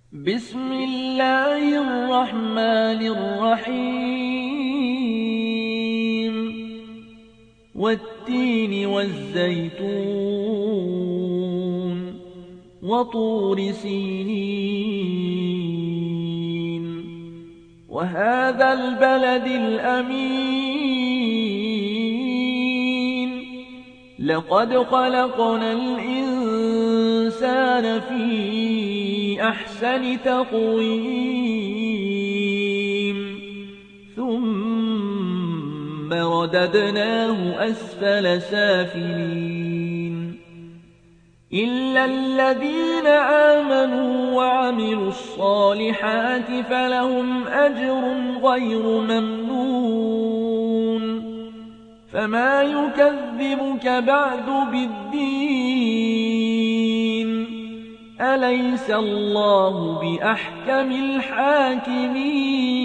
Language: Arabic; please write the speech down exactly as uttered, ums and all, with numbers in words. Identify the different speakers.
Speaker 1: بسم الله الرحمن الرحيم والتين والزيتون وطور سينين وهذا البلد الأمين لقد خلقنا الإنسان في أحسن تقويم ثم رددناه أسفل سافلين إلا الذين آمنوا وعملوا الصالحات فلهم أجر غير ممنون فما يكذبك بعد بالدين أليس الله بأحكم الحاكمين